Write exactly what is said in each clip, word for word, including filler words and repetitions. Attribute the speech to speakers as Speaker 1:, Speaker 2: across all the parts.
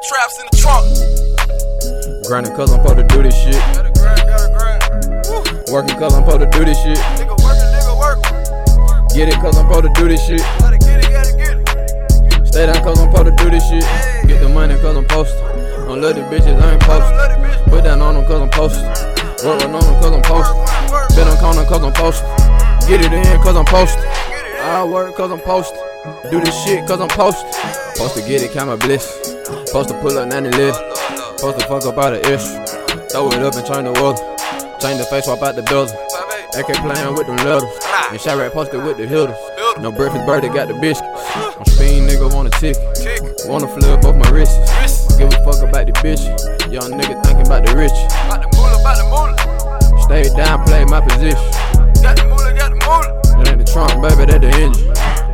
Speaker 1: traps in the trunk.
Speaker 2: Grinding cause I'm supposed to do this shit.
Speaker 1: Gotta grind, gotta grind.
Speaker 2: Working cause I'm supposed to do this shit.
Speaker 1: Nigga workin', nigga work.
Speaker 2: Get it cause I'm supposed to do this shit.
Speaker 1: Gotta get it, gotta get it.
Speaker 2: Stay down cause I'm supposed to do this shit. Get the money cause I'm posted. Don't love these bitches, I ain't posted. Put down on them cause I'm posted. Work on them cause I'm posted. Been on corner cause I'm posted. Get it in cause I'm posted. I work cause I'm posted. Do this shit cause I'm posted. Supposed to get it, count my bliss. Supposed to pull up ninety list. Supposed to fuck up out of issue. Throw it up and turn the water. Change the face, swap out the building. A K playing with them letters. And Chirac posted with the hitters. No breakfast birthday, got the biscuits. I'm speeding, nigga want a ticket. Wanna flip both my wrists. Give a fuck about the bitch. Young nigga thinking about the rich.
Speaker 1: About the moolah, about the moolah.
Speaker 2: Stay down, play my position.
Speaker 1: Got the moolah, got the moolah.
Speaker 2: It ain't the trunk, baby, that the engine.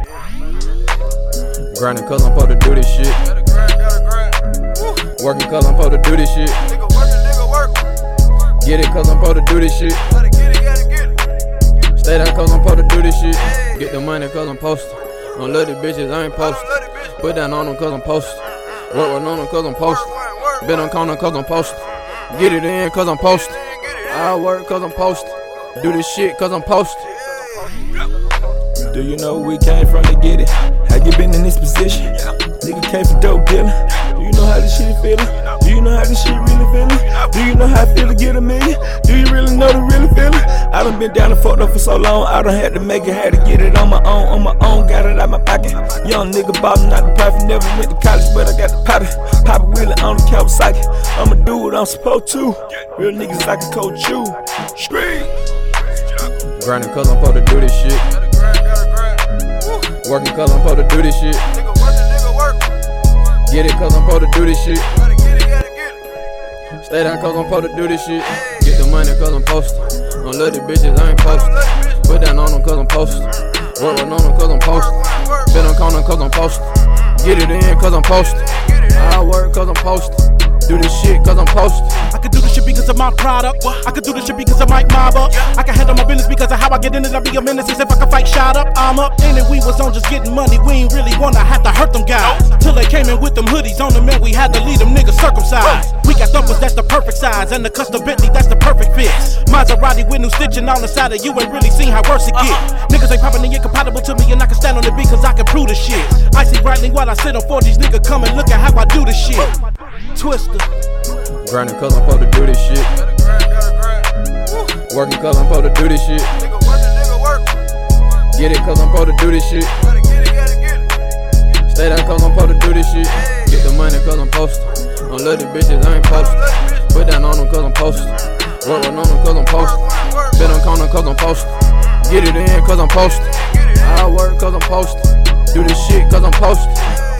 Speaker 2: Grinding cause I'm supposed to do this shit.
Speaker 1: Gotta grind, gotta grind.
Speaker 2: Working cause I'm supposed to do this shit.
Speaker 1: Nigga workin', nigga work.
Speaker 2: Get it cause I'm supposed to do this shit.
Speaker 1: Gotta get it, gotta get it.
Speaker 2: Stay down cause I'm supposed to do this shit. Get the money cause I'm posted. Don't love these bitches, I ain't posted. Put down on them cause I'm posted. Work on them cause I'm posted. Been on corner cause I'm posted. Get it in cause I'm posted. I work cause I'm posted. Do this shit cause I'm posted.
Speaker 3: Do you know where we came from to get it? How you been in this position? Nigga came from dope dealing. Do you know how this shit feelin'? Do you know how this shit really feelin'? Do you know how I feel to get a million? Do you really know the really feelin'? I done been down and fucked up for so long. I done had to make it, had to get it on my own, on my own. Got it out my pocket. Young nigga ballin', not the profit. Never went to college, but I got the powder. Papa wheelin' on the Kawasaki. I'ma do what I'm supposed to. Real niggas I can coach you. Scream.
Speaker 2: Grinding cause I'm supposed to do this shit.
Speaker 1: Gotta grind, gotta grind.
Speaker 2: Working cause I'm supposed to do this shit.
Speaker 1: Nigga workin', nigga work.
Speaker 2: Get it cause I'm supposed to do this shit.
Speaker 1: Gotta get it, gotta get it.
Speaker 2: Stay down cause I'm supposed to do this shit. Get the money cause I'm posted. Don't love these bitches, I ain't posted. Put down on them cause I'm posted. Work on them cause I'm posted. Been on corner cause I'm posted. Get it in cause I'm posted. I work cause I'm posted. Do this shit cause I'm posted.
Speaker 4: I can do this shit because of my product. I can do this shit because of Mike Mob up. I can handle my business because of how I get in it. I'll be a menace if I can fight shot up. I'm up in it. We was on just getting money. We ain't really wanna have to hurt them guys. Till they came in with them hoodies on them, and we had to leave them niggas circumcised. We got thumpers, that's the perfect size. And the custom Bentley, that's the perfect fit. Maserati with new stitching on the side of you ain't really seen how worse it get. Niggas ain't popping and incompatible to me, and I can stand on the beat cause I can prove the shit. I see brightly while I sit on four these niggas come and look at how I do this shit. Twister.
Speaker 2: Grinding cause I'm supposed to do this shit.
Speaker 1: Gotta grind, gotta grind.
Speaker 2: Working cause I'm supposed to do this shit.
Speaker 1: Nigga workin', nigga work.
Speaker 2: Get it cause I'm supposed to do this shit.
Speaker 1: Gotta get it, gotta get it.
Speaker 2: Stay down cause I'm supposed to do this shit. Get the money cause I'm posted. Don't love these bitches, I ain't posted. Put down on them cause I'm posted. Work on them cause I'm posted. Been on corner cause I'm posted. Get it in cause I'm posted. I work cause I'm posted. Do this shit cause I'm posted.